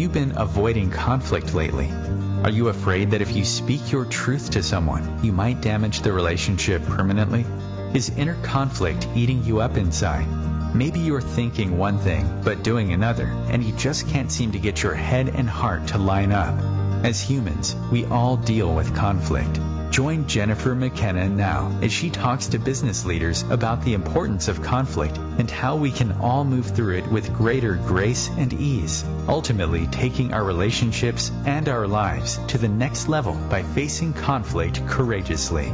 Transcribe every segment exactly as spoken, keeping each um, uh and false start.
you been avoiding conflict lately? Are you afraid that if you speak your truth to someone, you might damage the relationship permanently? Is inner conflict eating you up inside? Maybe you're thinking one thing, but doing another, and you just can't seem to get your head and heart to line up. As humans, we all deal with conflict. Join Jennifer McKenna now as she talks to business leaders about the importance of conflict and how we can all move through it with greater grace and ease, ultimately taking our relationships and our lives to the next level by facing conflict courageously.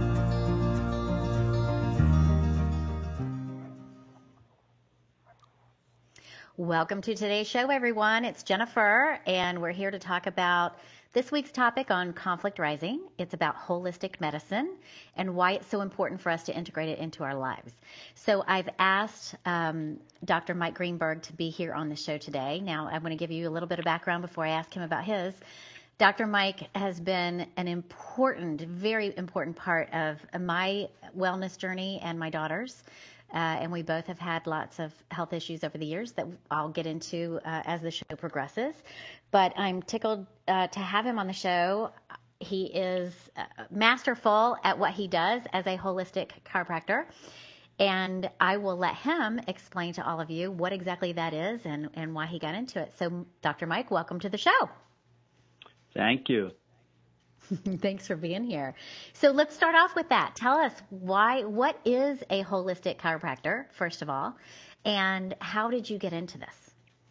Welcome to today's show, everyone. It's Jennifer, and we're here to talk about this week's topic on conflict rising. It's about holistic medicine and why it's so important for us to integrate it into our lives. So I've asked um, Doctor Mike Greenberg to be here on the show today. Now, I'm going to give you a little bit of background before I ask him about his. Doctor Mike has been an important, very important part of my wellness journey and my daughter's. Uh, and we both have had lots of health issues over the years that I'll get into uh, as the show progresses. But I'm tickled uh, to have him on the show. He is uh, masterful at what he does as a holistic chiropractor. And I will let him explain to all of you what exactly that is and, and why he got into it. So, Doctor Mike, welcome to the show. Thank you. Thanks for being here. So let's start off with that. Tell us why, what is a holistic chiropractor, first of all, and how did you get into this?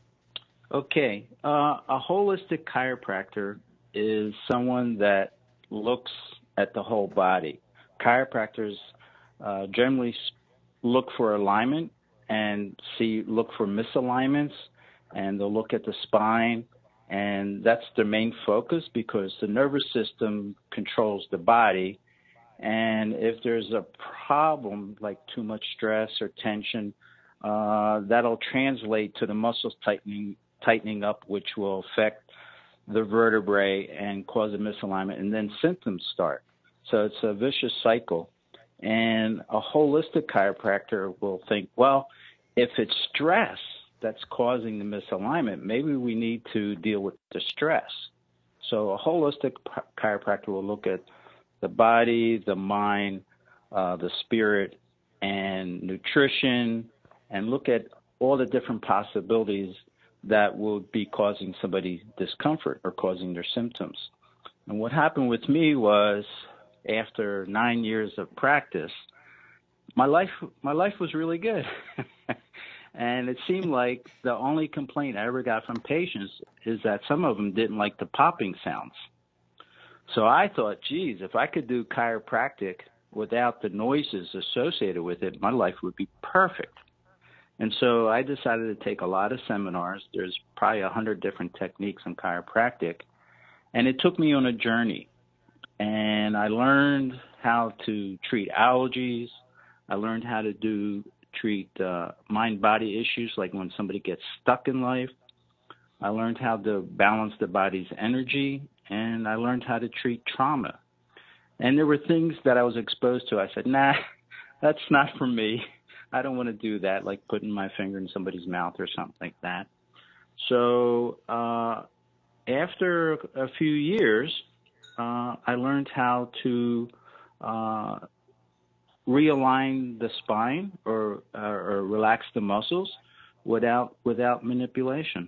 Okay. Uh, a holistic chiropractor is someone that looks at the whole body. Chiropractors uh, generally look for alignment and see look for misalignments, and they'll look at the spine. And that's their main focus because the nervous system controls the body. And if there's a problem like too much stress or tension, uh, that'll translate to the muscles tightening, tightening up, which will affect the vertebrae and cause a misalignment. And then symptoms start. So it's a vicious cycle. And a holistic chiropractor will think, well, if it's stress that's causing the misalignment, maybe we need to deal with the stress. So a holistic chiropractor will look at the body, the mind, uh, the spirit, and nutrition, and look at all the different possibilities that will be causing somebody discomfort or causing their symptoms. And what happened with me was after nine years of practice, my life, my life was really good. And it seemed like the only complaint I ever got from patients is that some of them didn't like the popping sounds. So I thought, geez, if I could do chiropractic without the noises associated with it, my life would be perfect. And so I decided to take a lot of seminars. There's probably a hundred different techniques in chiropractic. And it took me on a journey. And I learned how to treat allergies. I learned how to do treat uh, mind-body issues, like when somebody gets stuck in life. I learned how to balance the body's energy, and I learned how to treat trauma. And there were things that I was exposed to. I said, nah, that's not for me. I don't want to do that, like putting my finger in somebody's mouth or something like that. So uh, after a few years, uh, I learned how to uh, realign the spine or, or, or relax the muscles without without manipulation.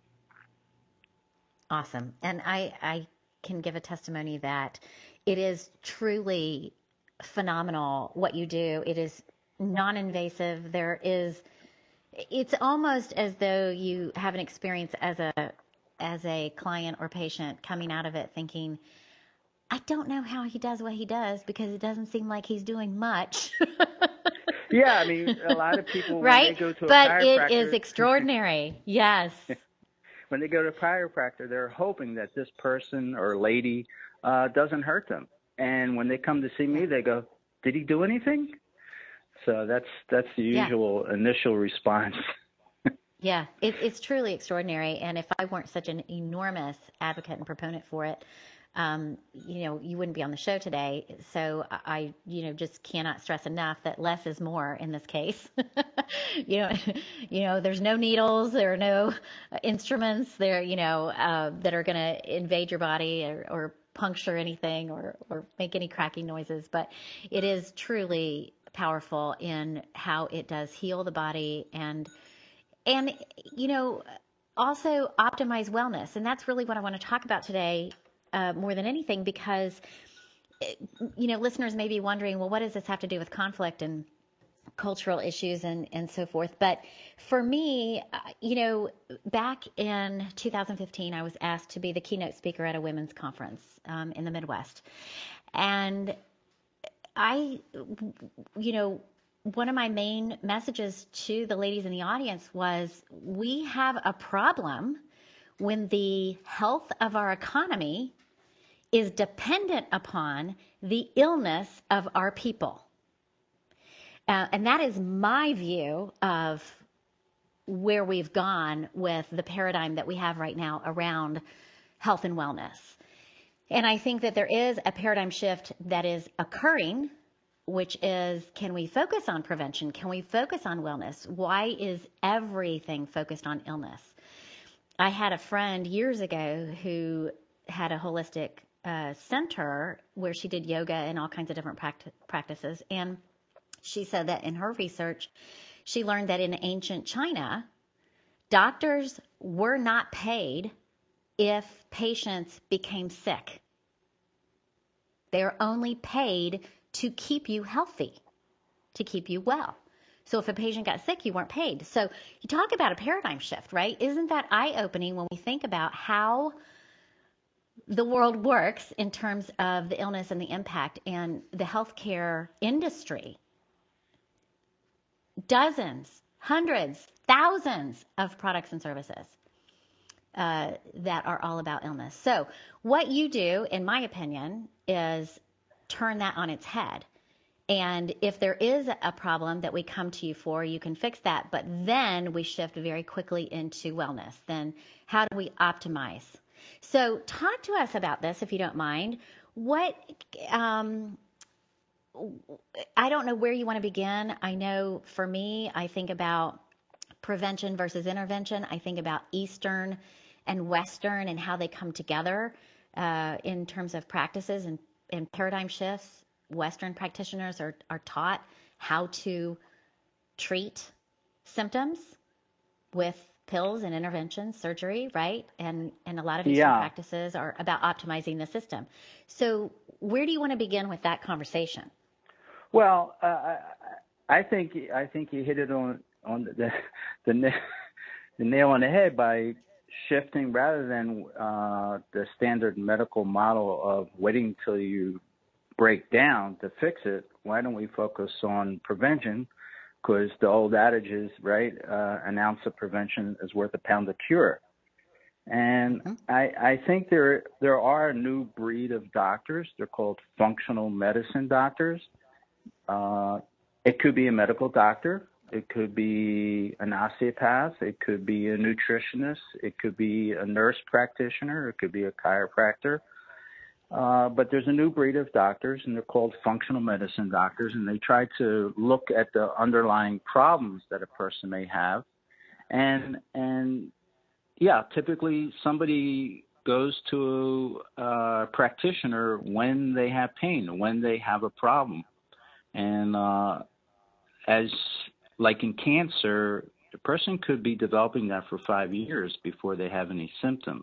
Awesome. And I, I can give a testimony that it is truly phenomenal what you do. It is non-invasive. There is, it's almost as though you have an experience as a as a client or patient coming out of it thinking, I don't know how he does what he does because it doesn't seem like he's doing much. Yeah, I mean, a lot of people, right? when they go to a but chiropractor. It is extraordinary. Yes. When they go to a chiropractor, they're hoping that this person or lady uh, doesn't hurt them. And when they come to see me, they go, did he do anything? So that's that's the usual yeah. initial response. Yeah, it, it's truly extraordinary. And if I weren't such an enormous advocate and proponent for it, um, you know, you wouldn't be on the show today. So I, you know, just cannot stress enough that less is more in this case. you know, you know, there's no needles, there are no instruments there, you know, uh, that are going to invade your body or, or puncture anything or, or make any cracking noises. But it is truly powerful in how it does heal the body and, and, you know, also optimize wellness. And that's really what I want to talk about today, uh, more than anything, because, you know, listeners may be wondering, well, what does this have to do with conflict and cultural issues and, and so forth? But for me, uh, you know, back in two thousand fifteen, I was asked to be the keynote speaker at a women's conference um, in the Midwest. And I, you know, one of my main messages to the ladies in the audience was, we have a problem when the health of our economy is dependent upon the illness of our people. Uh, and that is my view of where we've gone with the paradigm that we have right now around health and wellness. And I think that there is a paradigm shift that is occurring, which is, can we focus on prevention? Can we focus on wellness? Why is everything focused on illness? I had a friend years ago who had a holistic uh, center where she did yoga and all kinds of different pract- practices. And she said that in her research, she learned that in ancient China, doctors were not paid if patients became sick. They are only paid to keep you healthy, to keep you well. So if a patient got sick, you weren't paid. So you talk about a paradigm shift, right? Isn't that eye-opening when we think about how the world works in terms of the illness and the impact and the healthcare industry? Dozens, hundreds, thousands of products and services uh, that are all about illness. So what you do, in my opinion, is turn that on its head. And if there is a problem that we come to you for, you can fix that. But then we shift very quickly into wellness. Then how do we optimize? So talk to us about this, if you don't mind. What, um, I don't know where you want to begin. I know for me, I think about prevention versus intervention. I think about Eastern and Western and how they come together uh, in terms of practices and, and paradigm shifts. Western practitioners are, are taught how to treat symptoms with pills and interventions, surgery, right? And and a lot of Eastern Yeah. practices are about optimizing the system. So where do you want to begin with that conversation? Well, uh, I think I think you hit it on on the the, the nail on the head by shifting rather than uh, the standard medical model of waiting till you break down to fix it. Why don't we focus on prevention? Because the old adage is, right, uh, an ounce of prevention is worth a pound of cure. And mm-hmm. I, I think there there are a new breed of doctors. They're called functional medicine doctors. Uh, it could be a medical doctor. It could be an osteopath. It could be a nutritionist. It could be a nurse practitioner. It could be a chiropractor. Uh, but there's a new breed of doctors, and they're called functional medicine doctors, and they try to look at the underlying problems that a person may have. And, and yeah, typically somebody goes to a practitioner when they have pain, when they have a problem. And uh, as like in cancer, the person could be developing that for five years before they have any symptoms.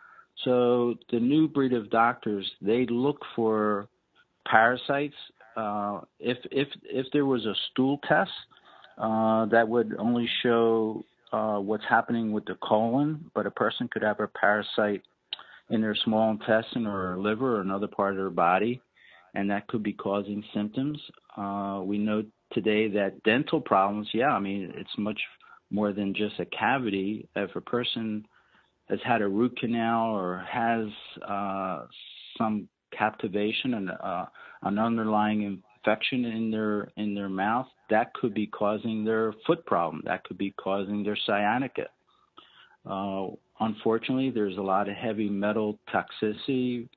So the new breed of doctors, they look for parasites. Uh, if if if there was a stool test uh, that would only show uh, what's happening with the colon, but a person could have a parasite in their small intestine or liver or another part of their body, and that could be causing symptoms. Uh, we know today that dental problems, yeah, I mean, it's much more than just a cavity. If a person has had a root canal or has uh, some captivation and uh, an underlying infection in their in their mouth, that could be causing their foot problem. That could be causing their sciatica. Uh, unfortunately, there's a lot of heavy metal toxicity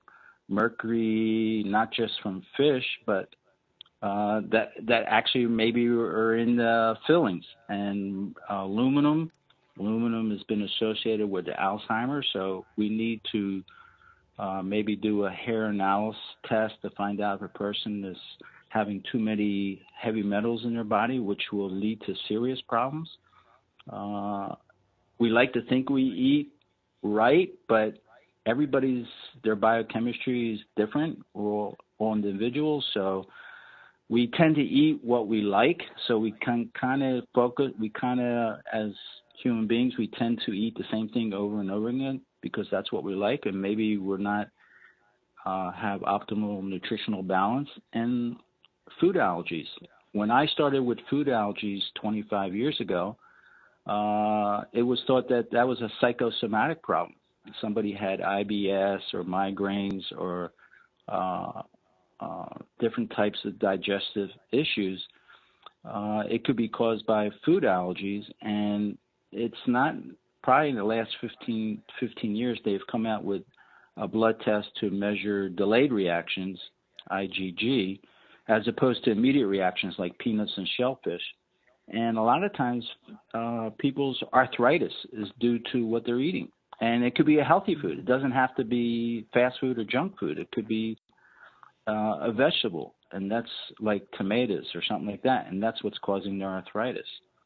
mercury, not just from fish, but uh, that that actually maybe are in the fillings. And uh, aluminum, aluminum has been associated with the Alzheimer's, so we need to uh, maybe do a hair analysis test to find out if a person is having too many heavy metals in their body, which will lead to serious problems. Uh, we like to think we eat right, but everybody's, their biochemistry is different, we're all, all individuals, so we tend to eat what we like, so we can kind of focus, we kind of, as human beings, we tend to eat the same thing over and over again because that's what we like, and maybe we're not uh, have optimal nutritional balance. And food allergies. When I started with food allergies twenty-five years ago, uh, it was thought that that was a psychosomatic problem. If somebody had I B S or migraines or uh, uh, different types of digestive issues, uh, it could be caused by food allergies. And it's not, probably in the last fifteen, fifteen years, they've come out with a blood test to measure delayed reactions, I G G, as opposed to immediate reactions like peanuts and shellfish. And a lot of times uh, people's arthritis is due to what they're eating. And it could be a healthy food. It doesn't have to be fast food or junk food. It could be uh, a vegetable, and that's like tomatoes or something like that, and that's what's causing their arthritis.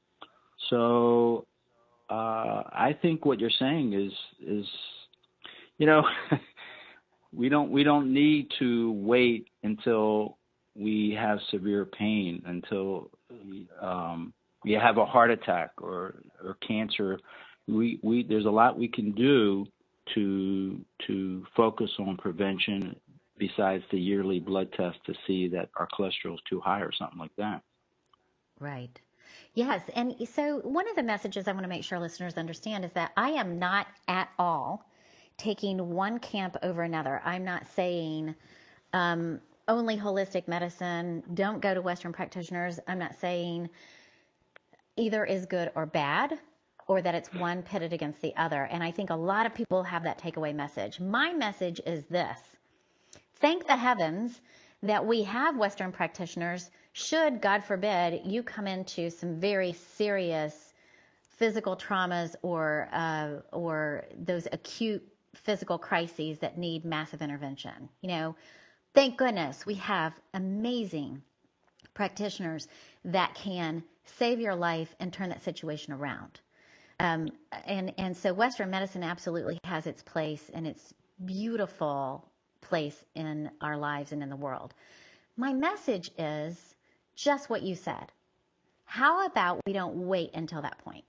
So uh, I think what you're saying is, is you know, we don't we don't need to wait until we have severe pain, until um, we have a heart attack or, or cancer. We, we there's a lot we can do to to focus on prevention besides the yearly blood test to see that our cholesterol is too high or something like that. Right. Yes. And so one of the messages I want to make sure listeners understand is that I am not at all taking one camp over another. I'm not saying um, only holistic medicine, don't go to Western practitioners. I'm not saying either is good or bad, or that it's one pitted against the other. And I think a lot of people have that takeaway message. My message is this: thank the heavens that we have Western practitioners should, God forbid, you come into some very serious physical traumas or uh, or those acute physical crises that need massive intervention. You know, thank goodness we have amazing practitioners that can save your life and turn that situation around. Um, and, and so Western medicine absolutely has its place and its beautiful place in our lives and in the world. My message is just what you said. How about we don't wait until that point?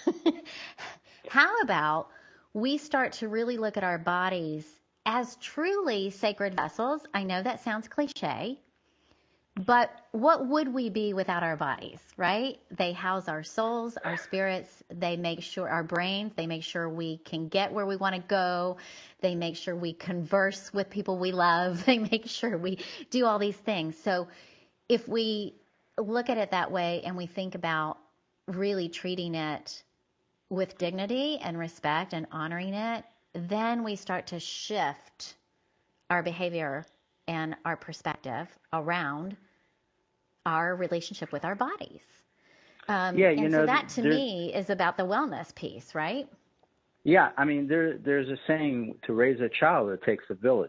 How about we start to really look at our bodies as truly sacred vessels? I know that sounds cliche, but what would we be without our bodies, right? They house our souls, our spirits. They make sure our brains, they make sure we can get where we want to go. They make sure we converse with people we love. They make sure we do all these things. So if we look at it that way and we think about really treating it with dignity and respect and honoring it, then we start to shift our behavior and our perspective around our relationship with our bodies. Um, yeah, you and know, so that to there, me is about the wellness piece, right? Yeah, I mean, there there's a saying, to raise a child, it takes a village.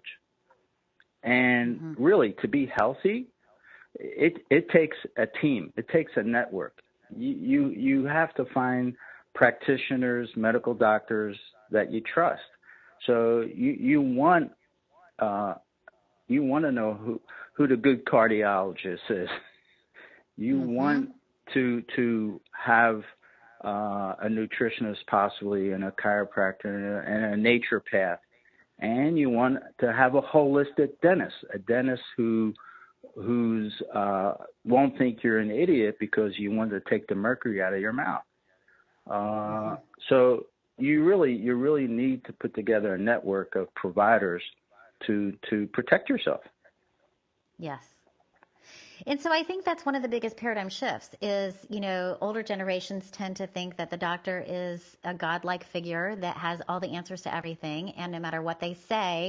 And Mm-hmm. really, to be healthy, it it takes a team. It takes a network. You you, you have to find practitioners, medical doctors that you trust. So you you want uh, you want to know who, who the good cardiologist is. You Mm-hmm. want to to have uh, a nutritionist possibly and a chiropractor and a, and a naturopath. And you want to have a holistic dentist, a dentist who who's uh, won't think you're an idiot because you want to take the mercury out of your mouth. Uh, mm-hmm. So you really you really need to put together a network of providers to to protect yourself. Yes. And so I think that's one of the biggest paradigm shifts is, you know, older generations tend to think that the doctor is a godlike figure that has all the answers to everything. And no matter what they say,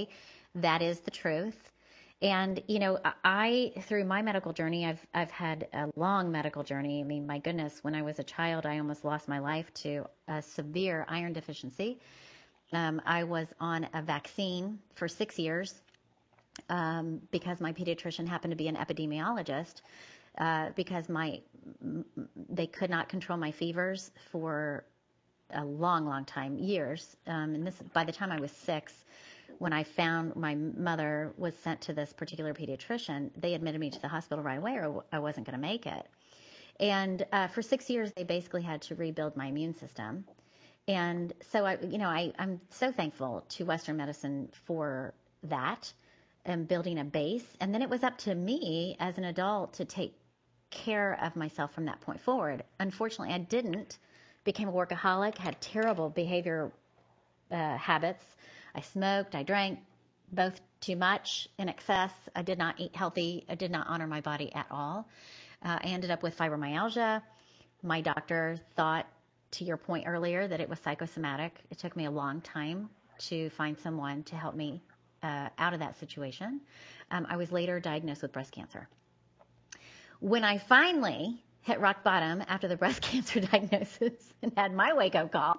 That is the truth. And, you know, I, through my medical journey, I've, I've had a long medical journey. I mean, my goodness, when I was a child, I almost lost my life to a severe iron deficiency. Um, I was on a vaccine for six years um, because my pediatrician happened to be an epidemiologist, uh, because my, they could not control my fevers for a long, long time, years. Um, and this, by the time I was six, when I found my mother was sent to this particular pediatrician, they admitted me to the hospital right away or I wasn't going to make it. And uh, for six years, they basically had to rebuild my immune system. And so, I, you know, I, I'm so thankful to Western medicine for that and building a base. And then it was up to me as an adult to take care of myself from that point forward. Unfortunately, I didn't. Became a workaholic, had terrible behavior uh, habits. I smoked, I drank, both too much, in excess. I did not eat healthy. I did not honor my body at all. Uh, I ended up with fibromyalgia. My doctor thought, to your point earlier, that it was psychosomatic. It took me a long time to find someone to help me uh, out of that situation. Um, I was later diagnosed with breast cancer. When I finally hit rock bottom after the breast cancer diagnosis and had my wake-up call,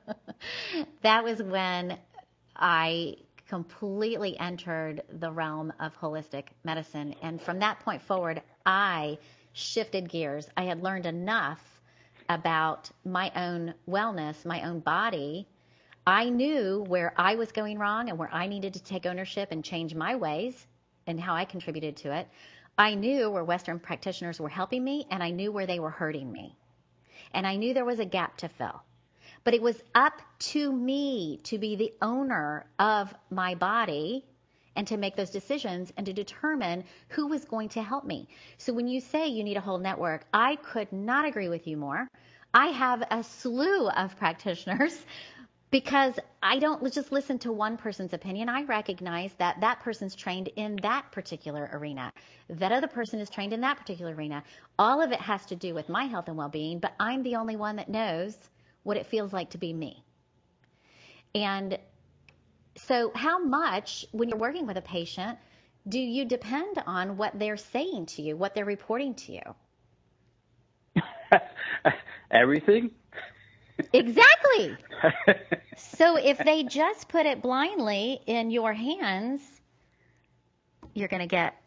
that was when I completely entered the realm of holistic medicine. And from that point forward, I shifted gears. I had learned enough about my own wellness, my own body. I knew where I was going wrong and where I needed to take ownership and change my ways and how I contributed to it. I knew where Western practitioners were helping me, and I knew where they were hurting me. And I knew there was a gap to fill. But it was up to me to be the owner of my body and to make those decisions and to determine who was going to help me. So when you say you need a whole network, I could not agree with you more. I have a slew of practitioners because I don't just listen to one person's opinion. I recognize that that person's trained in that particular arena. That other person is trained in that particular arena. All of it has to do with my health and well-being, but I'm the only one that knows what it feels like to be me. And so how much, when you're working with a patient, do you depend on what they're saying to you, what they're reporting to you? Everything. Exactly. So if they just put it blindly in your hands, you're going to get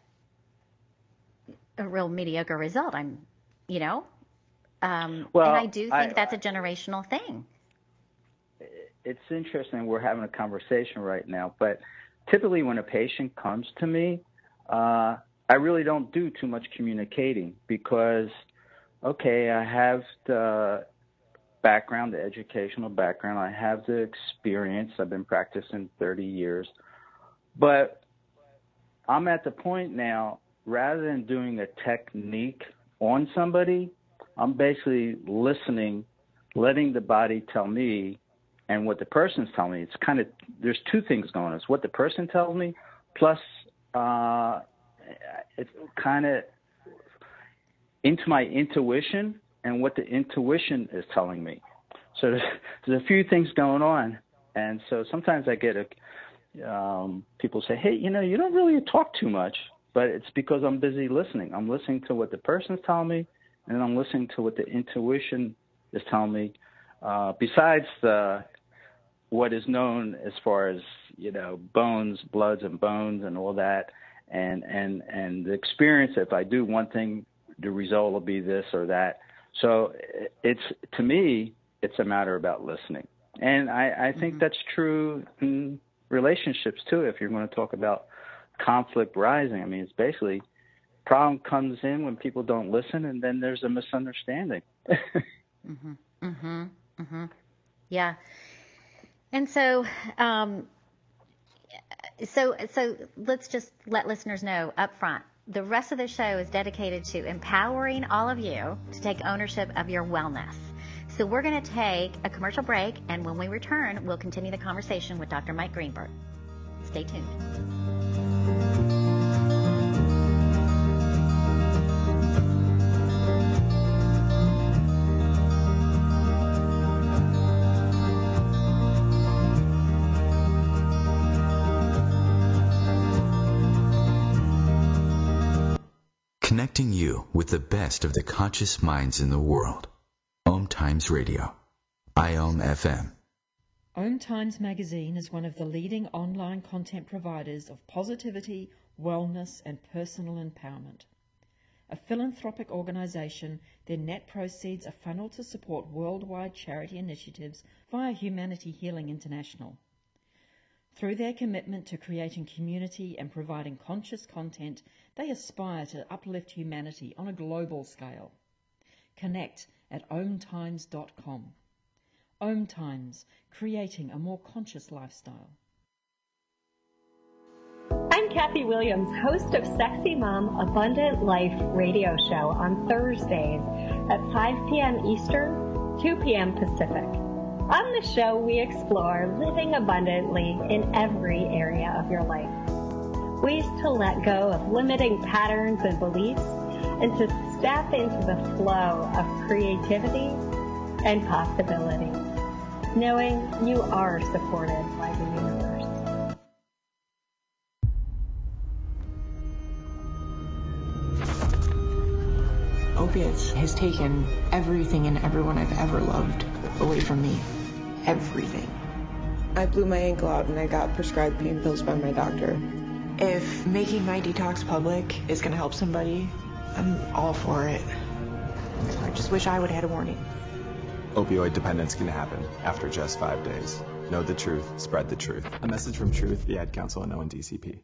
a real mediocre result. I'm, you know, um, well, and I do think I, that's a generational thing. It's interesting. We're having a conversation right now, but typically when a patient comes to me, uh, I really don't do too much communicating because, okay, I have the background, the educational background. I have the experience. I've been practicing thirty years. But I'm at the point now, rather than doing a technique on somebody, I'm basically listening, letting the body tell me and what the person's telling me. It's kind of, there's two things going on. It's what the person tells me, plus uh, it's kind of into my intuition and what the intuition is telling me. So there's, there's a few things going on. And so sometimes I get a, um, people say, hey, you know, you don't really talk too much, but it's because I'm busy listening. I'm listening to what the person's telling me, and then I'm listening to what the intuition is telling me. Uh, besides the, what is known as far as, you know, bones, bloods and bones and all that, and, and, and the experience, if I do one thing, the result will be this or that. So it's, to me, it's a matter about listening. And I, I think mm-hmm. that's true in relationships too. If you're going to talk about conflict rising, I mean, it's basically problem comes in when people don't listen, and then there's a misunderstanding. mm-hmm. Mm-hmm. Mm-hmm. Yeah. And so, um, so, so let's just let listeners know up front. The rest of the show is dedicated to empowering all of you to take ownership of your wellness. So we're going to take a commercial break, and when we return, we'll continue the conversation with Doctor Mike Greenberg. Stay tuned. connecting you with the best of the conscious minds in the world. Om Times Radio, I O M F M. Om Times Magazine is one of the leading online content providers of positivity, wellness, and personal empowerment. A philanthropic organisation, their net proceeds are funneled to support worldwide charity initiatives via Humanity Healing International. Through their commitment to creating community and providing conscious content, they aspire to uplift humanity on a global scale. Connect at om times dot com. Om Times, creating a more conscious lifestyle. I'm Kathy Williams, host of Sexy Mom Abundant Life radio show on Thursdays at five p.m. Eastern, two p.m. Pacific. On the show, we explore living abundantly in every area of your life. Ways to let go of limiting patterns and beliefs and to step into the flow of creativity and possibility, knowing you are supported by the universe. Opiates has taken everything and everyone I've ever loved away from me. Everything. I blew my ankle out and I got prescribed pain pills by my doctor. If making my detox public is going to help somebody, I'm all for it. I just wish I would have had a warning. Opioid dependence can happen after just five days. Know the truth, spread the truth. A message from Truth, the Ad Council, and O N D C P.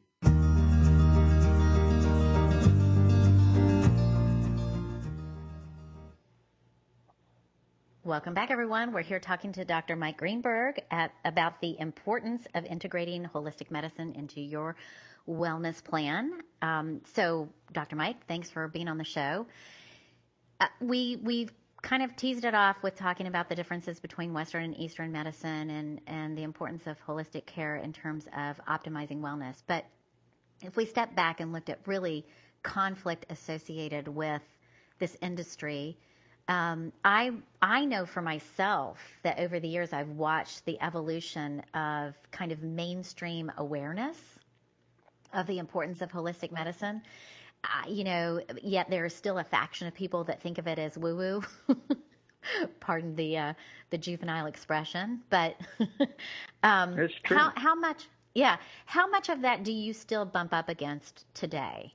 Welcome back, everyone. We're here talking to Doctor Mike Greenberg at, about the importance of integrating holistic medicine into your wellness plan. Um, so, Doctor Mike, thanks for being on the show. Uh, we we've kind of teased it off with talking about the differences between Western and Eastern medicine and, and the importance of holistic care in terms of optimizing wellness. But if we step back and looked at really conflict associated with this industry, Um, I I know for myself that over the years I've watched the evolution of kind of mainstream awareness of the importance of holistic medicine. Uh, you know, yet there is still a faction of people that think of it as woo-woo. Pardon the uh, the juvenile expression, but um, it's true. How how much? Yeah, how much of that do you still bump up against today?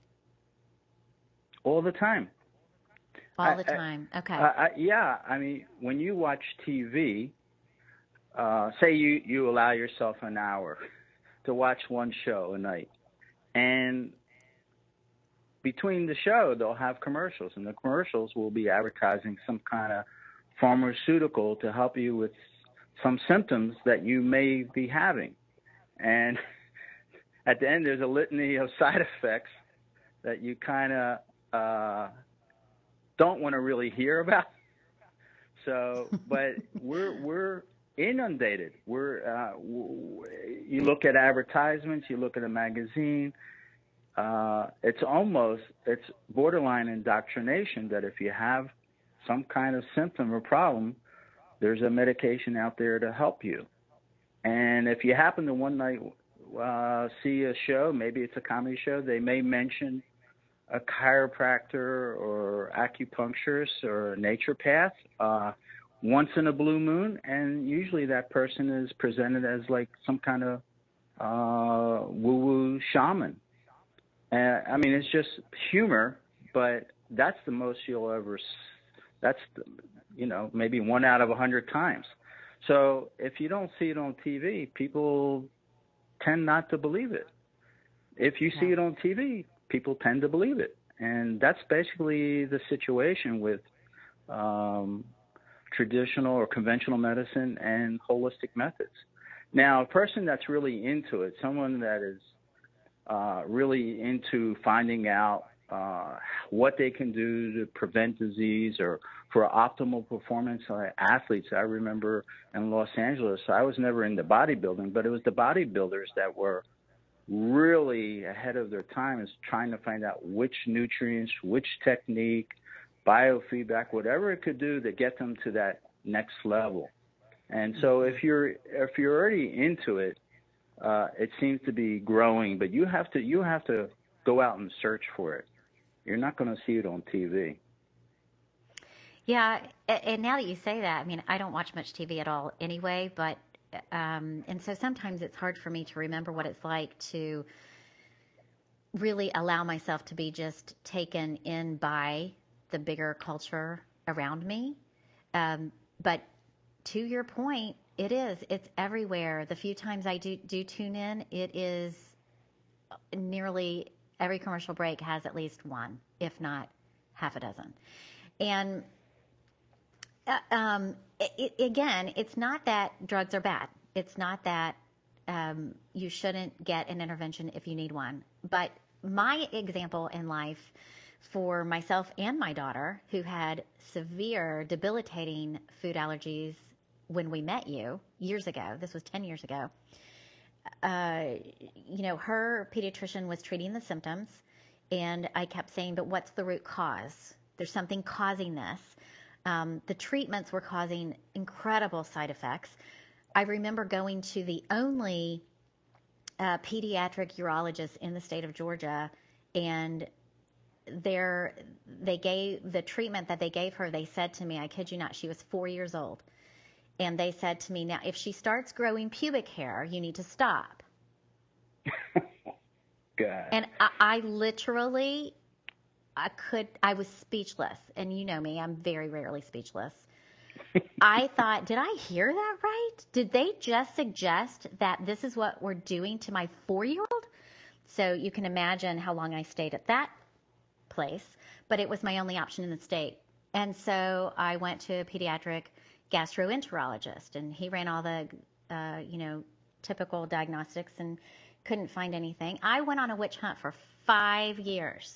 All the time. All the I, time. Okay. I, I, yeah, I mean, when you watch T V, uh, say you, you allow yourself an hour to watch one show a night, and between the show, they'll have commercials, and the commercials will be advertising some kind of pharmaceutical to help you with some symptoms that you may be having. And at the end, there's a litany of side effects that you kind of uh, don't want to really hear about. So, but we're we're inundated. We're uh, w- you look at advertisements, you look at a magazine. Uh, it's almost it's borderline indoctrination that if you have some kind of symptom or problem, there's a medication out there to help you. And if you happen to one night uh, see a show, maybe it's a comedy show, they may mention a chiropractor or acupuncturist or a naturopath uh, once in a blue moon, and usually that person is presented as like some kind of uh, woo-woo shaman. And I mean, it's just humor, but that's the most you'll ever. That's the, you know maybe one out of a hundred times. So if you don't see it on T V, people tend not to believe it. If you see it on T V, people tend to believe it. And that's basically the situation with um, traditional or conventional medicine and holistic methods. Now, a person that's really into it, someone that is uh, really into finding out uh, what they can do to prevent disease or for optimal performance, uh, athletes, I remember in Los Angeles, I was never into bodybuilding, but it was the bodybuilders that were really ahead of their time, is trying to find out which nutrients, which technique, biofeedback, whatever it could do to get them to that next level. And so if you're if you're already into it, uh, it seems to be growing, but you have to you have to go out and search for it. You're not going to see it on T V. Yeah, and now that you say that, I mean, I don't watch much T V at all anyway, but, um, and so sometimes it's hard for me to remember what it's like to really allow myself to be just taken in by the bigger culture around me. Um, but to your point, it is, it's everywhere. The few times I do, do tune in, it is nearly every commercial break has at least one, if not half a dozen. And Uh, um, it, it, again, it's not that drugs are bad. It's not that um, you shouldn't get an intervention if you need one. But my example in life for myself and my daughter, who had severe, debilitating food allergies when we met you years ago, this was ten years ago, uh, you know, her pediatrician was treating the symptoms, and I kept saying, but what's the root cause? There's something causing this. Um, the treatments were causing incredible side effects. I remember going to the only uh, pediatric urologist in the state of Georgia, and there they gave the treatment that they gave her. They said to me, I kid you not, she was four years old, and they said to me, now if she starts growing pubic hair, you need to stop. God. And I, I literally. I could, I was speechless, and you know me, I'm very rarely speechless. I thought, did I hear that right? Did they just suggest that this is what we're doing to my four-year-old? So you can imagine how long I stayed at that place, but it was my only option in the state. And so I went to a pediatric gastroenterologist, and he ran all the, uh, you know, typical diagnostics and couldn't find anything. I went on a witch hunt for five years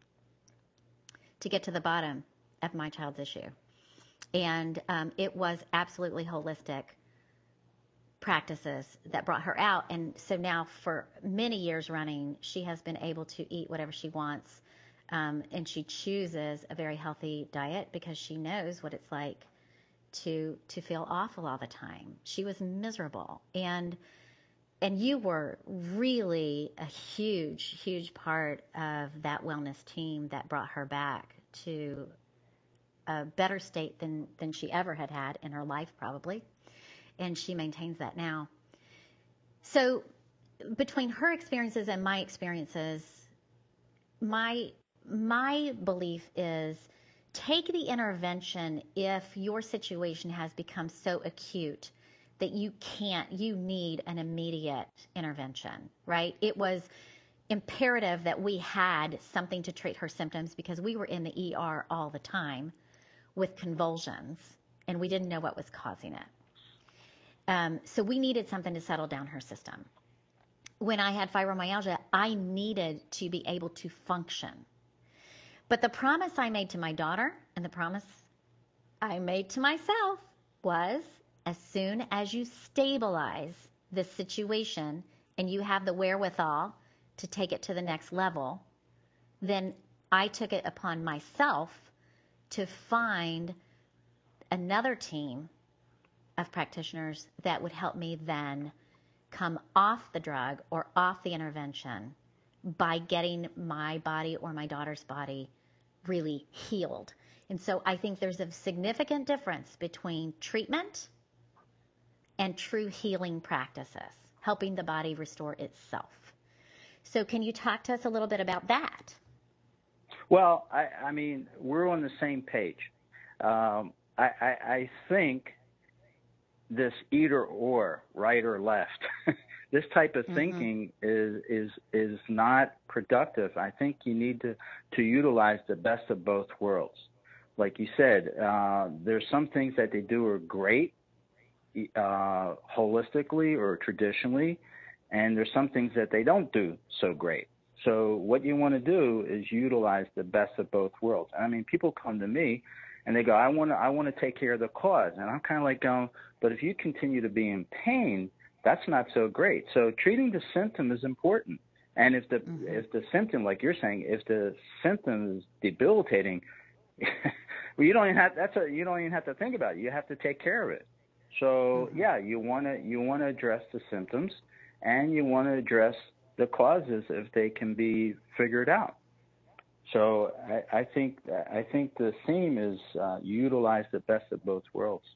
to get to the bottom of my child's issue. And um, it was absolutely holistic practices that brought her out. And so now for many years running, she has been able to eat whatever she wants. Um, and she chooses a very healthy diet because she knows what it's like to to feel awful all the time. She was miserable. And and you were really a huge, huge part of that wellness team that brought her back to a better state than, than she ever had had in her life, probably. And she maintains that now. So between her experiences and my experiences, my my belief is take the intervention if your situation has become so acute that you can't, you need an immediate intervention, right? It was imperative that we had something to treat her symptoms because we were in the E R all the time with convulsions, and we didn't know what was causing it. Um, so we needed something to settle down her system. When I had fibromyalgia, I needed to be able to function. But the promise I made to my daughter and the promise I made to myself was, as soon as you stabilize this situation and you have the wherewithal to take it to the next level, then I took it upon myself to find another team of practitioners that would help me then come off the drug or off the intervention by getting my body or my daughter's body really healed. And so I think there's a significant difference between treatment and true healing practices, helping the body restore itself. So can you talk to us a little bit about that? Well, I, I mean, we're on the same page. Um, I, I, I think this either or, right or left, this type of mm-hmm. thinking is is is not productive. I think you need to, to utilize the best of both worlds. Like you said, uh, there's some things that they do are great, uh, holistically or traditionally, and there's some things that they don't do so great. So what you want to do is utilize the best of both worlds. I mean, people come to me and they go, I want to, I want to take care of the cause. And I'm kind of like going, but if you continue to be in pain, that's not so great. So treating the symptom is important. And if the, mm-hmm. if the symptom, like you're saying, if the symptom is debilitating, well, you don't even have, that's a, you don't even have to think about it. You have to take care of it. So mm-hmm. yeah, you want to, you want to address the symptoms and you want to address the causes if they can be figured out. So I, I think I think the theme is uh, utilize the best of both worlds.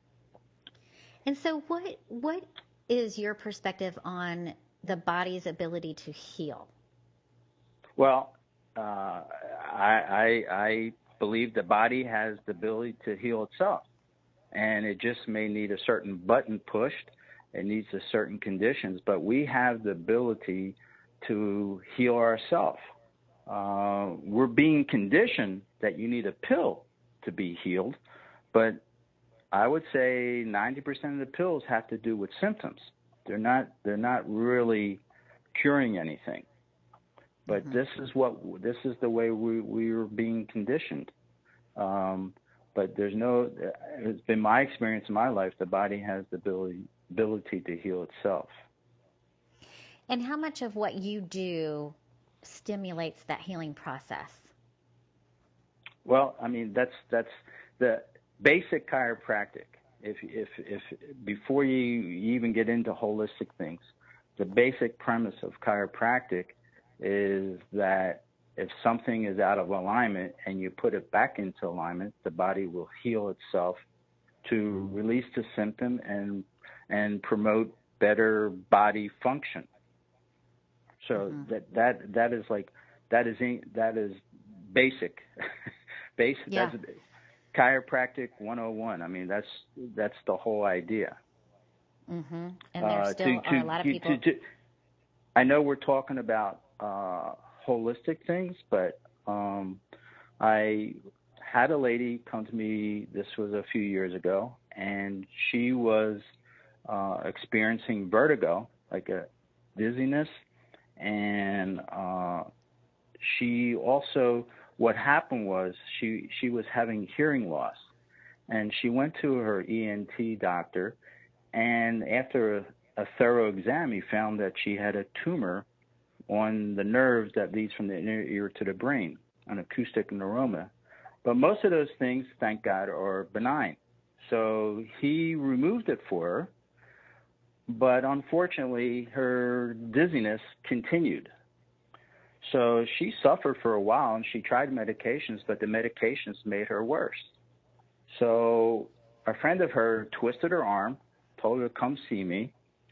And so, what what is your perspective on the body's ability to heal? Well, uh, I, I I believe the body has the ability to heal itself, and it just may need a certain button pushed. It needs a certain conditions, but we have the ability to heal ourselves. Uh, we're being conditioned that you need a pill to be healed, but I would say ninety percent of the pills have to do with symptoms. They're not they're not really curing anything. But mm-hmm. this is what this is the way we we are being conditioned. Um, but there's no. It's been my experience in my life. The body has the ability ability to heal itself. And how much of what you do stimulates that healing process? Well, I mean, that's that's the basic chiropractic. If if if before you even get into holistic things, the basic premise of chiropractic is that if something is out of alignment and you put it back into alignment, the body will heal itself to release the symptom and and promote better body function. So mm-hmm. that that that is like that is that is basic, basic. Yeah. That's chiropractic one oh one. I mean, that's that's the whole idea. Mm-hmm. And there uh, still to, are to, a lot of to, people. To, to, I know we're talking about uh, holistic things, but um, I had a lady come to me. This was a few years ago, and she was uh, experiencing vertigo, like a dizziness. And uh, she also, what happened was she she was having hearing loss, and she went to her E N T doctor, and after a, a thorough exam, he found that she had a tumor on the nerves that leads from the inner ear to the brain, an acoustic neuroma. But most of those things, thank God, are benign. So he removed it for her. But unfortunately, her dizziness continued. So she suffered for a while, and she tried medications, but the medications made her worse. So a friend of hers twisted her arm, told her to come see me.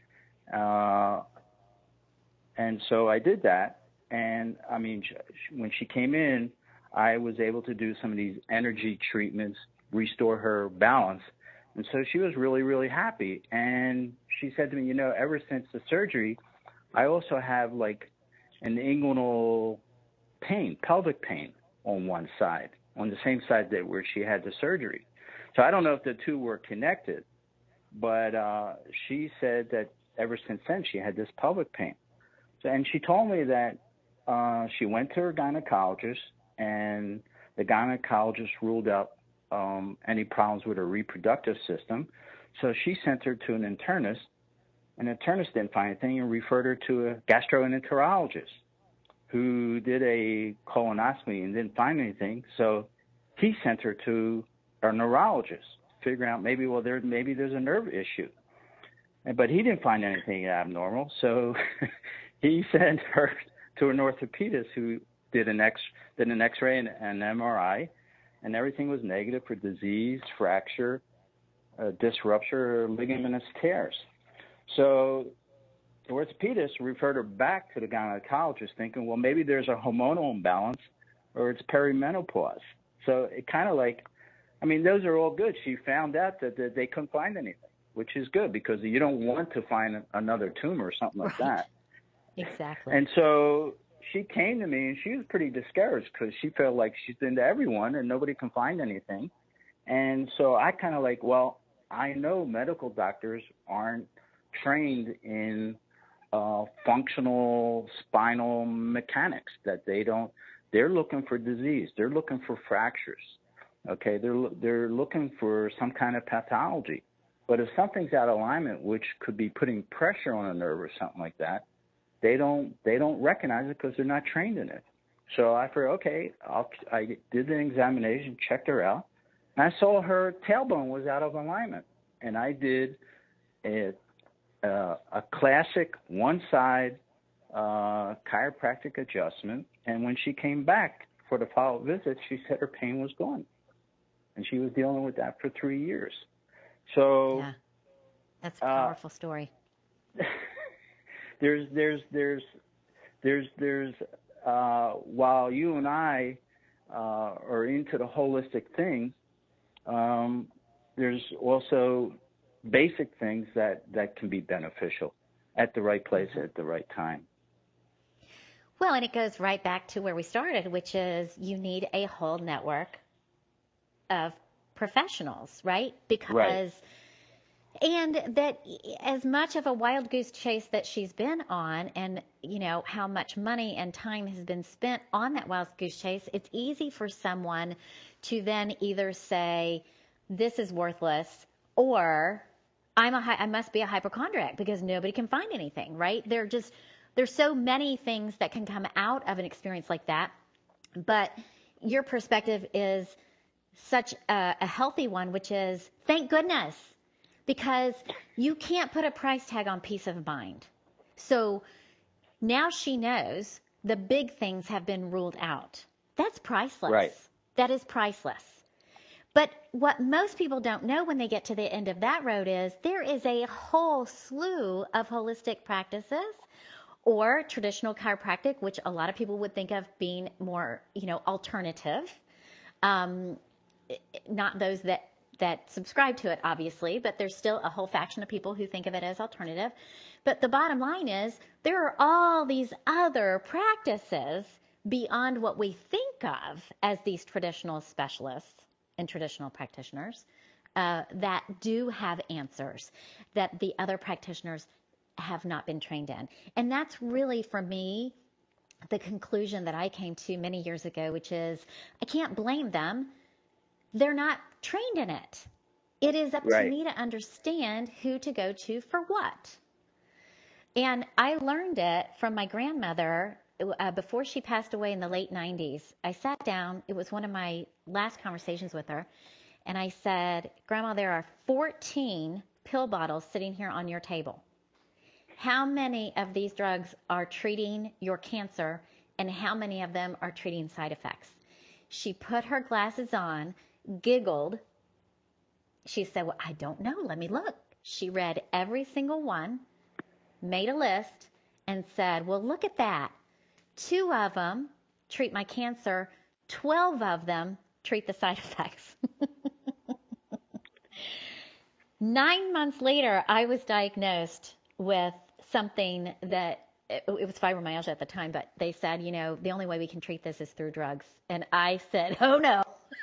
Uh, and so I did that. And, I mean, when she came in, I was able to do some of these energy treatments, restore her balance. And so she was really, really happy. And she said to me, you know, ever since the surgery, I also have like an inguinal pain, pelvic pain on one side, on the same side that where she had the surgery. So I don't know if the two were connected, but uh, she said that ever since then she had this pelvic pain. So, and she told me that uh, she went to her gynecologist, and the gynecologist ruled out Um, any problems with her reproductive system. So she sent her to an internist. An internist didn't find anything and referred her to a gastroenterologist who did a colonoscopy and didn't find anything. So he sent her to a neurologist, figuring out maybe, well, there maybe there's a nerve issue. But he didn't find anything abnormal. So he sent her to an orthopedist who did an X, did an X-ray and an M R I. And everything was negative for disease, fracture, uh, disc rupture, or ligamentous tears. So the orthopedist referred her back to the gynecologist thinking, well, maybe there's a hormonal imbalance or it's perimenopause. So it kind of like, I mean, those are all good. She found out that, that they couldn't find anything, which is good because you don't want to find another tumor or something like right. that. Exactly. And so she came to me, and she was pretty discouraged because she felt like she's been to everyone and nobody can find anything. And so I kind of like, well, I know medical doctors aren't trained in uh, functional spinal mechanics, that they don't, they're looking for disease. They're looking for fractures. Okay, they're they're looking for some kind of pathology. But if something's out of alignment, which could be putting pressure on a nerve or something like that, They don't they don't recognize it because they're not trained in it. So I figured, okay, I'll, I did an examination, checked her out, and I saw her tailbone was out of alignment. And I did a, uh, a classic one-side uh, chiropractic adjustment. And when she came back, for the follow-up visit, she said her pain was gone. And she was dealing with that for three years. So yeah, that's a powerful uh, story. there's, there's, there's, there's, there's, uh, while you and I uh, are into the holistic thing, um, there's also basic things that, that can be beneficial at the right place at the right time. Well, and it goes right back to where we started, which is you need a whole network of professionals, right? Because, right. and that as much of a wild goose chase that she's been on, and, you know, how much money and time has been spent on that wild goose chase, it's easy for someone to then either say, this is worthless, or I'm a, I must be a hypochondriac because nobody can find anything, right? They're just, there's so many things that can come out of an experience like that. But your perspective is such a, a healthy one, which is thank goodness, because you can't put a price tag on peace of mind. So now she knows the big things have been ruled out. That's priceless. Right. That is priceless. But what most people don't know when they get to the end of that road is there is a whole slew of holistic practices or traditional chiropractic, which a lot of people would think of being more, you know, alternative. Um, not those that, that subscribe to it, obviously, but there's still a whole faction of people who think of it as alternative. But the bottom line is there are all these other practices beyond what we think of as these traditional specialists and traditional practitioners uh, that do have answers that the other practitioners have not been trained in. And that's really, for me, the conclusion that I came to many years ago, which is I can't blame them. They're not trained in it. It is up right. to me to understand who to go to for what. And I learned it from my grandmother uh, before she passed away in the late nineties. I sat down. It was one of my last conversations with her. And I said, Grandma, there are fourteen pill bottles sitting here on your table. How many of these drugs are treating your cancer, and how many of them are treating side effects? She put her glasses on, giggled. She said, well, I don't know. Let me look. She read every single one, made a list, and said, well, look at that. Two of them treat my cancer. Twelve of them treat the side effects. Nine months later, I was diagnosed with something that, it was fibromyalgia at the time, but they said, you know, the only way we can treat this is through drugs. And I said, oh no.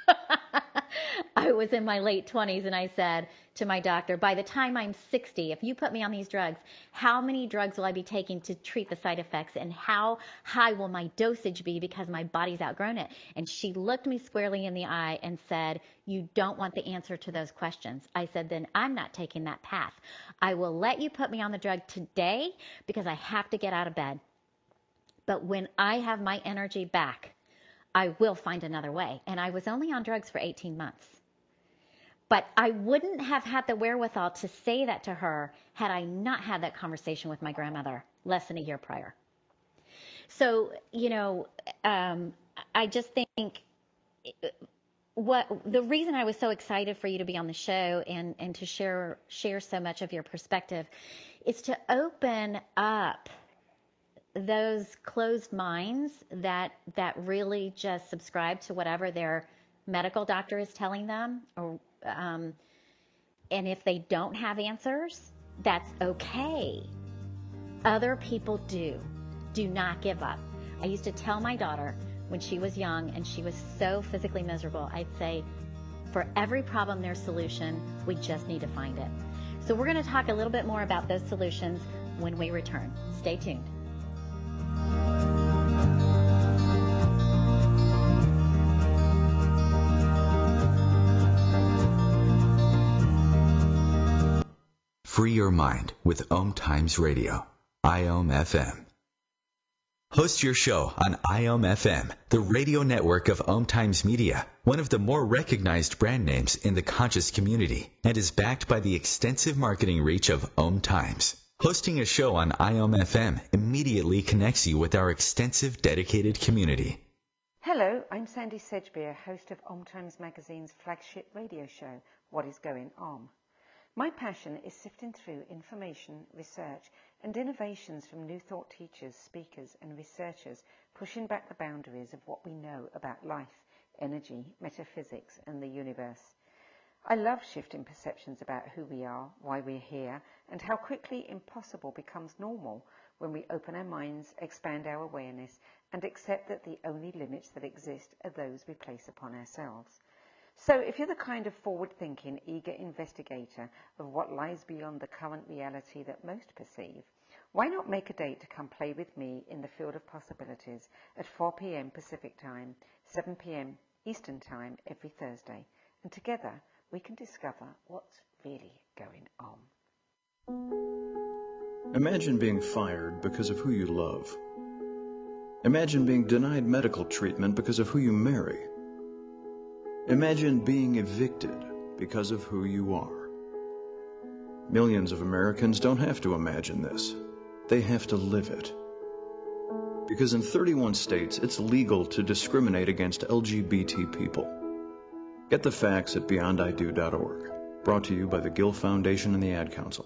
I was in my late twenties, and I said to my doctor, by the time I'm sixty, if you put me on these drugs, how many drugs will I be taking to treat the side effects, and how high will my dosage be because my body's outgrown it? And she looked me squarely in the eye and said, you don't want the answer to those questions. I said, then I'm not taking that path. I will let you put me on the drug today because I have to get out of bed. But when I have my energy back, I will find another way. And I was only on drugs for eighteen months. But I wouldn't have had the wherewithal to say that to her had I not had that conversation with my grandmother less than a year prior. So, you know, um, I just think what the reason I was so excited for you to be on the show and, and to share share so much of your perspective is to open up those closed minds that that really just subscribe to whatever their medical doctor is telling them, or um, and if they don't have answers, that's okay. Other people do. Do not give up. I used to tell my daughter when she was young and she was so physically miserable, I'd say, for every problem there's a solution, we just need to find it. So we're going to talk a little bit more about those solutions when we return. Stay tuned. Free your mind with Om Times Radio, I O M F M. Host your show on I O M F M, the radio network of Om Times Media, one of the more recognized brand names in the conscious community, and is backed by the extensive marketing reach of Om Times. Hosting a show on I O M F M immediately connects you with our extensive dedicated community. Hello, I'm Sandy Sedgbeer, host of Om Times Magazine's flagship radio show, What is Going On? My passion is sifting through information, research, and innovations from new thought teachers, speakers, and researchers pushing back the boundaries of what we know about life, energy, metaphysics, and the universe. I love shifting perceptions about who we are, why we're here, and how quickly impossible becomes normal when we open our minds, expand our awareness, and accept that the only limits that exist are those we place upon ourselves. So if you're the kind of forward-thinking, eager investigator of what lies beyond the current reality that most perceive, why not make a date to come play with me in the field of possibilities at four p.m. Pacific Time, seven p.m. Eastern Time every Thursday, and together we can discover what's really going on. Imagine being fired because of who you love. Imagine being denied medical treatment because of who you marry. Imagine being evicted because of who you are. Millions of Americans don't have to imagine this. They have to live it. Because in thirty-one states, it's legal to discriminate against L G B T people. Get the facts at beyond I do dot org. Brought to you by the Gill Foundation and the Ad Council.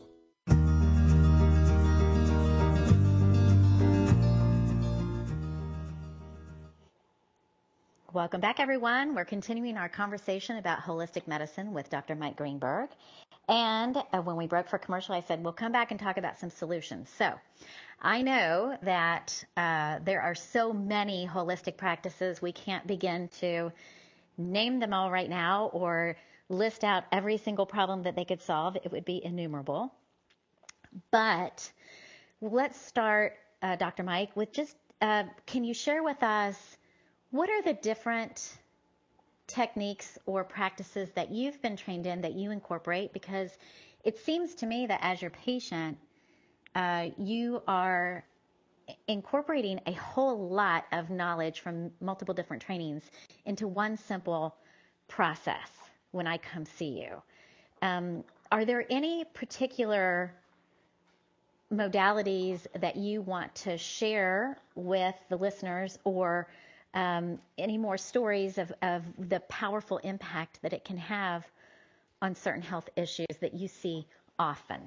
Welcome back, everyone. We're continuing our conversation about holistic medicine with Doctor Mike Greenberg. And uh, when we broke for commercial, I said, we'll come back and talk about some solutions. So I know that uh, there are so many holistic practices, we can't begin to name them all right now or list out every single problem that they could solve. It would be innumerable. But let's start, uh, Doctor Mike, with just, uh, can you share with us what are the different techniques or practices that you've been trained in that you incorporate? Because it seems to me that as your patient, uh, you are incorporating a whole lot of knowledge from multiple different trainings into one simple process when I come see you. Um, are there any particular modalities that you want to share with the listeners, or Um, any more stories of, of the powerful impact that it can have on certain health issues that you see often?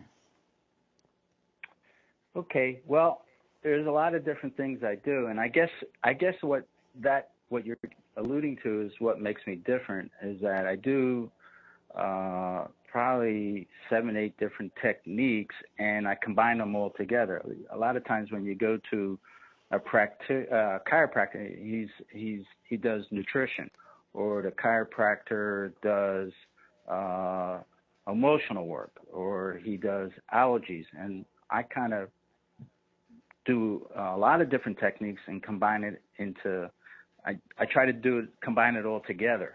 Okay, well, there's a lot of different things I do, and I guess I guess what that what you're alluding to is what makes me different is that I do uh, probably seven, eight different techniques, and I combine them all together. A lot of times when you go to a practi- uh, chiropractor, he's he's he does nutrition, or the chiropractor does uh, emotional work, or he does allergies, and I kind of do a lot of different techniques and combine it into. I I try to do it, combine it all together.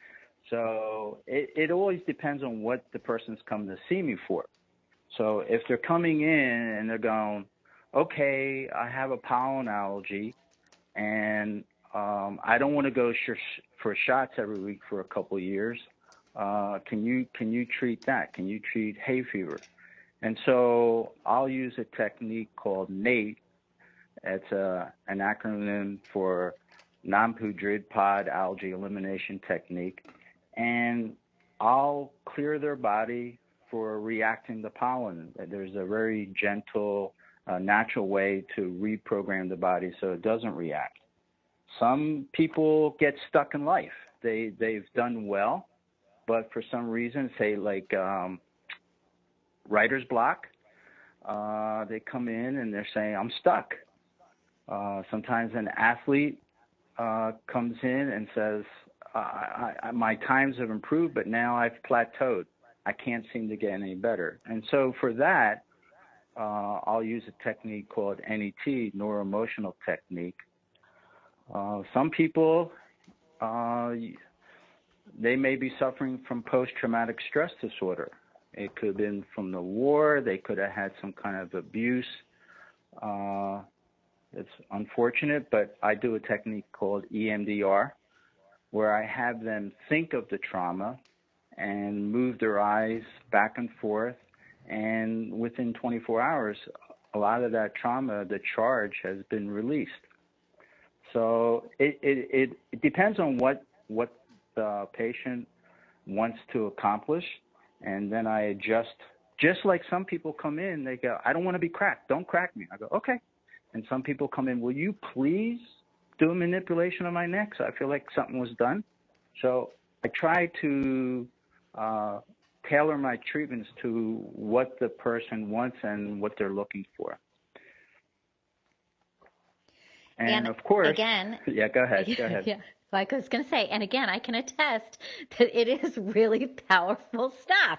So it it always depends on what the person's come to see me for. So if they're coming in and they're going, okay, I have a pollen allergy, and um, I don't want to go sh- for shots every week for a couple of years. Uh, can you can you treat that? Can you treat hay fever? And so I'll use a technique called NATE. It's a, an acronym for non-putrid pod algae elimination technique, and I'll clear their body for reacting to pollen. There's a very gentle a natural way to reprogram the body so it doesn't react. Some people get stuck in life. They, they've done well, but for some reason, say like um, writer's block, uh, they come in and they're saying, I'm stuck. Uh, sometimes an athlete uh, comes in and says, I, I, my times have improved, but now I've plateaued. I can't seem to get any better. And so for that, Uh, I'll use a technique called N E T, neuroemotional technique. Uh, some people, uh, they may be suffering from post-traumatic stress disorder. It could have been from the war. They could have had some kind of abuse. Uh, it's unfortunate, but I do a technique called E M D R, where I have them think of the trauma and move their eyes back and forth. And within twenty-four hours, a lot of that trauma, the charge has been released. So it, it, it, it depends on what, what the patient wants to accomplish, and then I adjust. Just like some people come in, they go, I don't want to be cracked. Don't crack me. I go, okay. And some people come in, will you please do a manipulation of my neck? So I feel like something was done. So I try to uh, tailor my treatments to what the person wants and what they're looking for. And, and of course, again, yeah, go ahead, go ahead. Yeah, like I was going to say, and again, I can attest that it is really powerful stuff.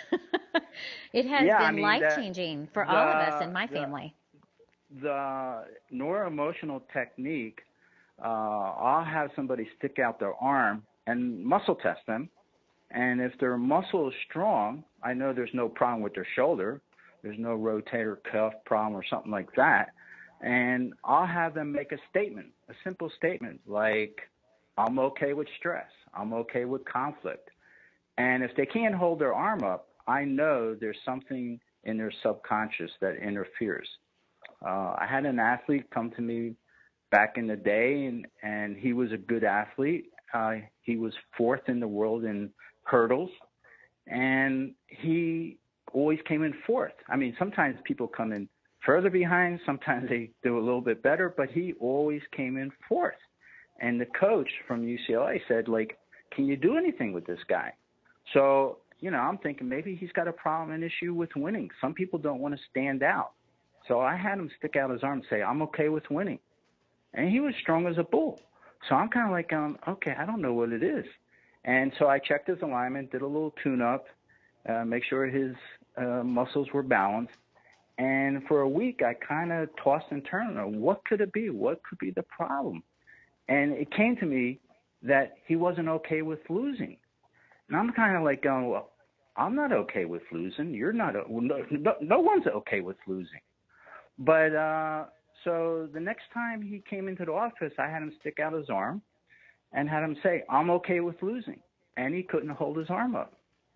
It has yeah, been I mean, life-changing for the, all of us in my the, family. The neuroemotional technique, uh, I'll have somebody stick out their arm and muscle test them. And if their muscle is strong, I know there's no problem with their shoulder. There's no rotator cuff problem or something like that. And I'll have them make a statement, a simple statement like, I'm okay with stress. I'm okay with conflict. And if they can't hold their arm up, I know there's something in their subconscious that interferes. Uh, I had an athlete come to me back in the day, and, and he was a good athlete. Uh, he was fourth in the world in hurdles, and he always came in fourth. I mean, sometimes people come in further behind, sometimes they do a little bit better, but he always came in fourth. And the coach from U C L A said, like, can you do anything with this guy? So, you know, I'm thinking maybe he's got a problem, an issue with winning. Some people don't want to stand out. So I had him stick out his arm and say, I'm okay with winning. And he was strong as a bull. So I'm kind of like, um, okay, I don't know what it is. And so I checked his alignment, did a little tune-up, uh, make sure his uh, muscles were balanced. And for a week, I kind of tossed and turned on what could it be? What could be the problem? And it came to me that he wasn't okay with losing. And I'm kind of like going, well, I'm not okay with losing. You're not. No, no, no one's okay with losing. But uh, so the next time he came into the office, I had him stick out his arm and had him say, I'm okay with losing. And he couldn't hold his arm up.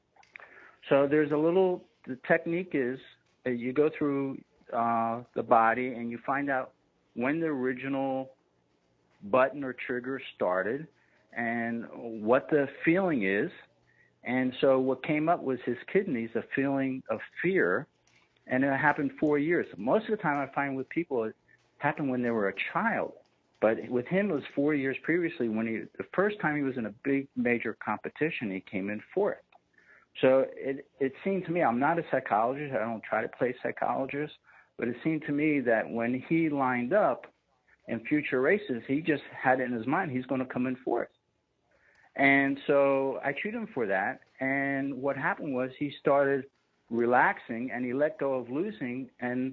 So there's a little, the technique is uh, you go through uh, the body and you find out when the original button or trigger started and what the feeling is. And so what came up was his kidneys, a feeling of fear. And it happened four years. Most of the time I find with people it happened when they were a child. But with him, it was four years previously when he, the first time he was in a big major competition, he came in fourth. So it, it seemed to me, I'm not a psychologist. I don't try to play psychologist. But it seemed to me that when he lined up in future races, he just had it in his mind, he's going to come in fourth. And so I treated him for that. And what happened was he started relaxing and he let go of losing. And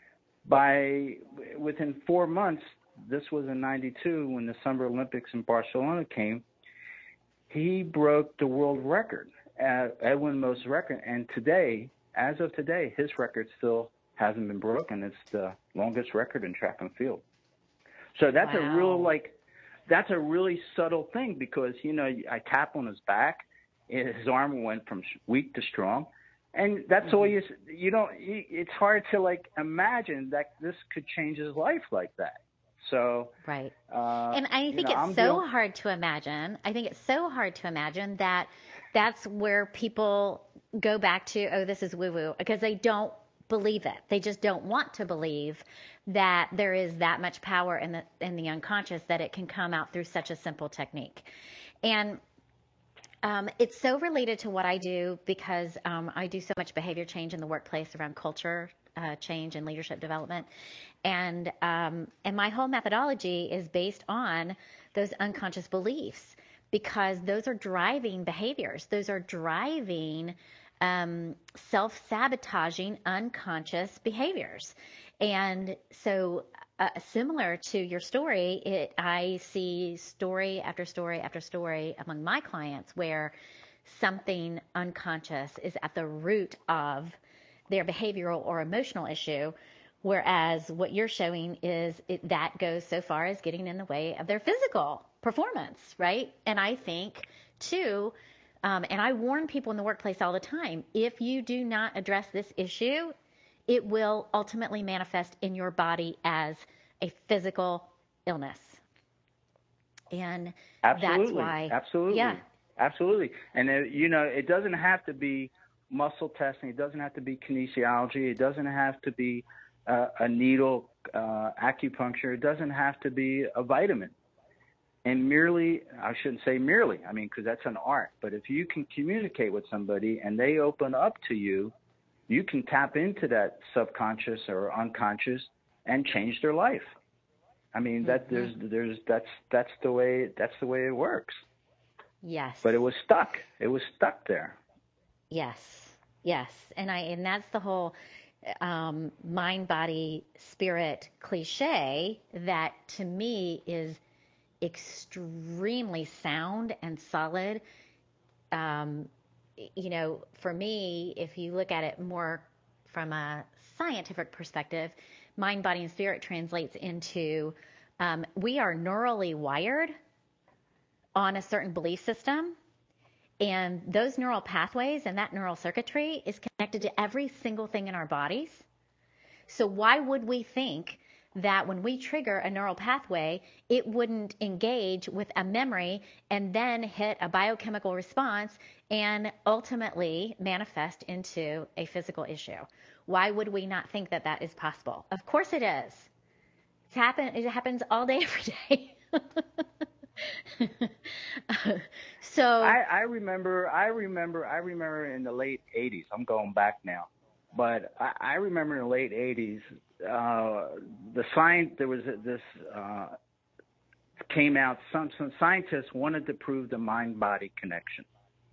by within four months, this was in ninety-two when the Summer Olympics in Barcelona came, he broke the world record, uh, Edwin Most record. And today, as of today, his record still hasn't been broken. It's the longest record in track and field. So that's wow. a real, like, that's a really subtle thing because, you know, I tap on his back, his arm went from weak to strong. And that's mm-hmm. all you, you don't, it's hard to, like, imagine that this could change his life like that. So, right. Uh, and I think know, it's I'm so doing... hard to imagine. I think it's so hard to imagine that that's where people go back to, oh, this is woo-woo, because they don't believe it. They just don't want to believe that there is that much power in the in the unconscious that it can come out through such a simple technique. And um, it's so related to what I do because um, I do so much behavior change in the workplace around culture uh, change and leadership development. And um, and my whole methodology is based on those unconscious beliefs because those are driving behaviors. Those are driving um, self-sabotaging unconscious behaviors. And so uh, similar to your story, it, I see story after story after story among my clients where something unconscious is at the root of their behavioral or emotional issue. Whereas what you're showing is it, that goes so far as getting in the way of their physical performance, right? And I think, too, um, and I warn people in the workplace all the time, if you do not address this issue, it will ultimately manifest in your body as a physical illness. And Absolutely. that's why. Absolutely. Yeah. Absolutely. And, uh, you know, it doesn't have to be muscle testing. It doesn't have to be kinesiology. It doesn't have to be uh, a needle uh, acupuncture. It doesn't have to be a vitamin. And merely, I shouldn't say merely, I mean, because that's an art. But if you can communicate with somebody and they open up to you, you can tap into that subconscious or unconscious and change their life. I mean, that mm-hmm. there's there's that's that's the way that's the way it works. Yes. But it was stuck. It was stuck there. Yes. Yes. And I and that's the whole um, mind, body, spirit cliche that to me is extremely sound and solid. Um, you know, for me, if you look at it more from a scientific perspective, mind, body, and spirit translates into um, we are neurally wired on a certain belief system, and those neural pathways and that neural circuitry is connected to every single thing in our bodies. So why would we think that when we trigger a neural pathway, it wouldn't engage with a memory and then hit a biochemical response and ultimately manifest into a physical issue? Why would we not think that that is possible? Of course it is. It's happen- it happens all day, every day. So I, I remember, I remember, I remember in the late eighties. I'm going back now, but I, I remember in the late eighties, uh, the science there was this uh, came out. Some some scientists wanted to prove the mind-body connection,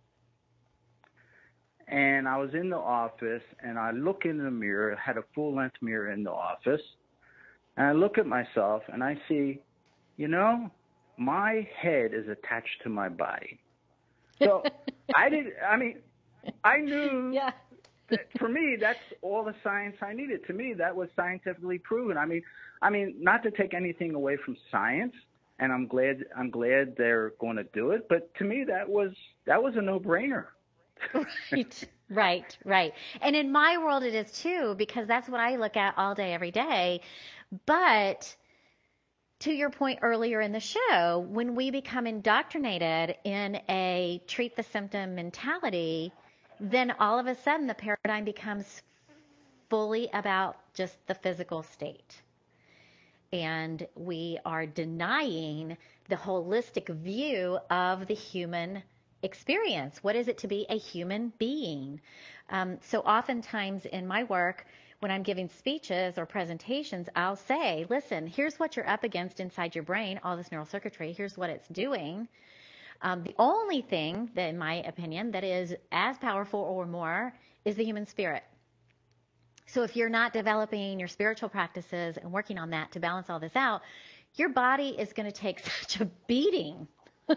and I was in the office, and I look in the mirror. Had a full-length mirror in the office, and I look at myself, and I see, you know, my head is attached to my body. So I did. I mean, I knew. Yeah. that for me, that's all the science I needed. To me, that was scientifically proven. I mean, I mean, not to take anything away from science, and I'm glad. I'm glad they're going to do it. But to me, that was that was a no-brainer. Right. Right. Right. And in my world, it is too, because that's what I look at all day, every day. But to your point earlier in the show, when we become indoctrinated in a treat the symptom mentality, then all of a sudden the paradigm becomes fully about just the physical state. And we are denying the holistic view of the human experience. What is it to be a human being? Um, so oftentimes in my work, when I'm giving speeches or presentations, I'll say, listen, here's what you're up against inside your brain, all this neural circuitry. Here's what it's doing. Um, the only thing, that, in my opinion, that is as powerful or more is the human spirit. So if you're not developing your spiritual practices and working on that to balance all this out, your body is going to take such a beating.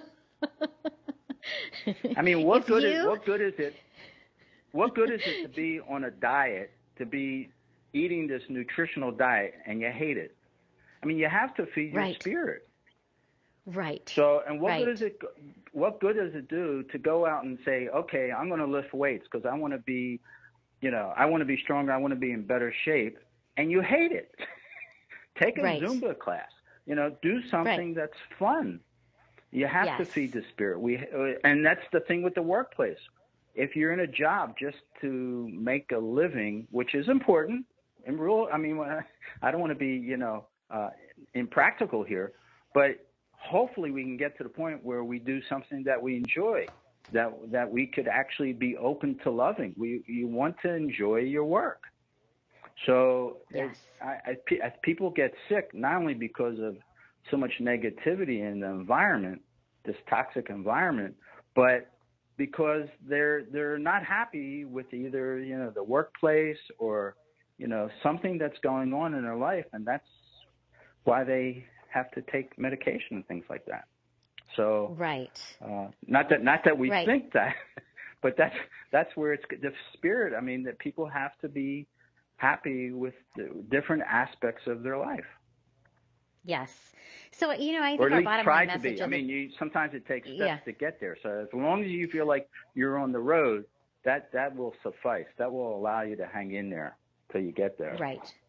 I mean, what if good you... is what good is it? What good is it to be on a diet, to be eating this nutritional diet, and you hate it? I mean, you have to feed your right. spirit. Right. So, and what right. good does it? What good does it do to go out and say, okay, I'm going to lift weights because I want to be, you know, I want to be stronger. I want to be in better shape, and you hate it. Take a right. Zumba class. You know, do something right. that's fun. You have yes. to feed the spirit. We, and that's the thing with the workplace. If you're in a job just to make a living, which is important, and real, I mean, I don't want to be, you know, uh, impractical here, but hopefully we can get to the point where we do something that we enjoy, that that we could actually be open to loving. We you want to enjoy your work. So yes. I, I, as people get sick, not only because of so much negativity in the environment, this toxic environment, but because they're they're not happy with either, you know, the workplace or, you know, something that's going on in their life, and that's why they have to take medication and things like that. So right, uh, not that not that we right. think that, but that's that's where it's the spirit. I mean, that people have to be happy with the different aspects of their life. Yes. So, you know, I think or at our least bottom try line to message be. I mean, you, sometimes it takes steps yeah. to get there. So as long as you feel like you're on the road, that, that will suffice. That will allow you to hang in there till you get there. Right.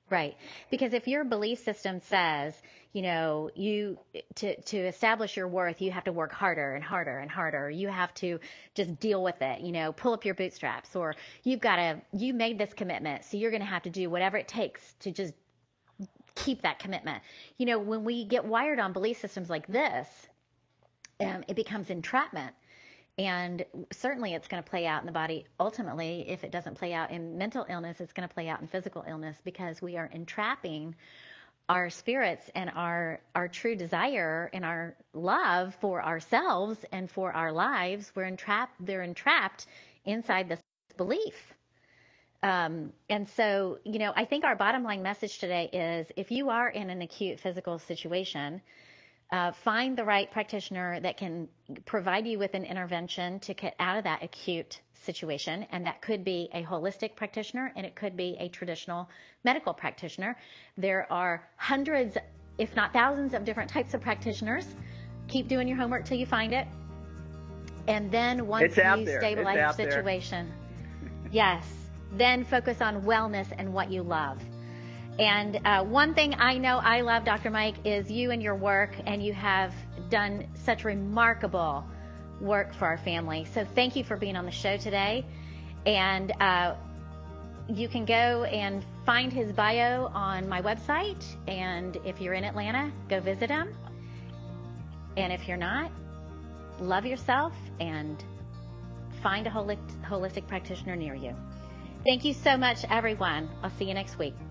Right. Because if your belief system says, you know, you to to establish your worth, you have to work harder and harder and harder. You have to just deal with it, you know, pull up your bootstraps, or you've got to, you made this commitment, so you're going to have to do whatever it takes to just keep that commitment. You know, when we get wired on belief systems like this, um, it becomes entrapment. And certainly it's going to play out in the body. Ultimately, if it doesn't play out in mental illness, it's going to play out in physical illness, because we are entrapping our spirits and our, our true desire and our love for ourselves and for our lives. We're entrapped, they're entrapped inside this belief. Um, and so, you know, I think our bottom line message today is, if you are in an acute physical situation, Uh, find the right practitioner that can provide you with an intervention to get out of that acute situation. And that could be a holistic practitioner, and it could be a traditional medical practitioner. There are hundreds, if not thousands, of different types of practitioners. Keep doing your homework till you find it. And then once it's out you there. stabilize your situation, yes, then focus on wellness and what you love. And uh, one thing I know I love, Doctor Mike, is you and your work, and you have done such remarkable work for our family. So thank you for being on the show today. And uh, you can go and find his bio on my website. And if you're in Atlanta, go visit him. And if you're not, love yourself and find a holistic, holistic practitioner near you. Thank you so much, everyone. I'll see you next week.